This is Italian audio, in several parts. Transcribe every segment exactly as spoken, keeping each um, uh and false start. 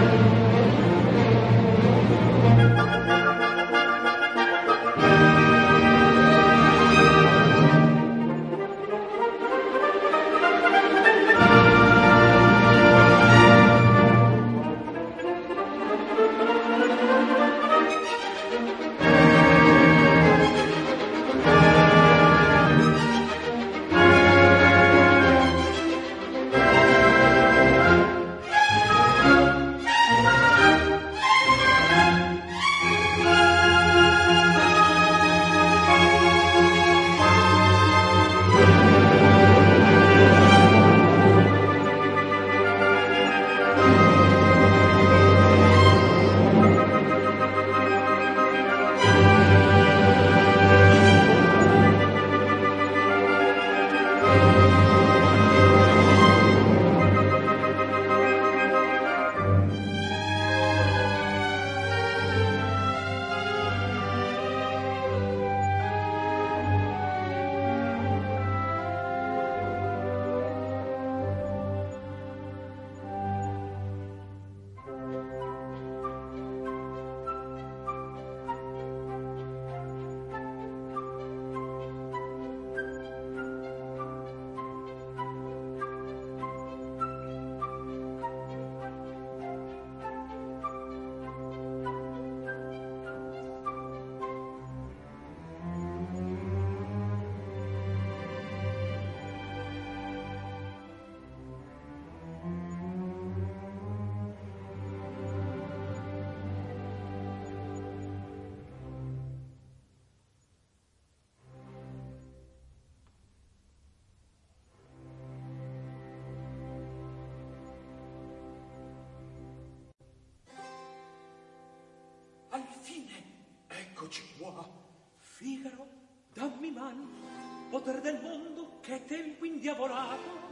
Al fine, eccoci qua. Figaro, dammi man, poter del mondo, che tempo indiavolato.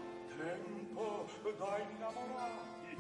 Tempo da innamorati.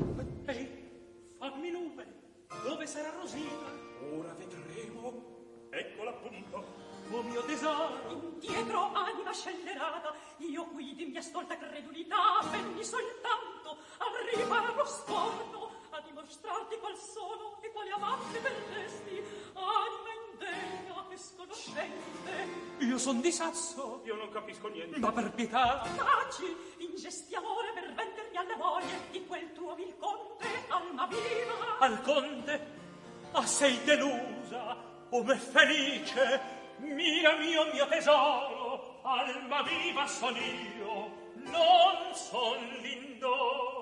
Ehi, fammi lume, dove sarà Rosina? Ora vedremo. Eccola appunto, o mio tesoro. Indietro, anima scellerata, io qui di mia stolta credulità venni soltanto a riparar lo scorno, a dimostrarti qual sono e quali amabili bellesti, anima indegna e sconoscente. Io son di Sasso, io non capisco niente. Ma per pietà, taci, ingesti amore per vendermi alle voglie di quel tuo vil conte, alma viva. Al conte? Ah, sei delusa, o me felice, mia mio mio tesoro, alma viva son io, non son l'indor.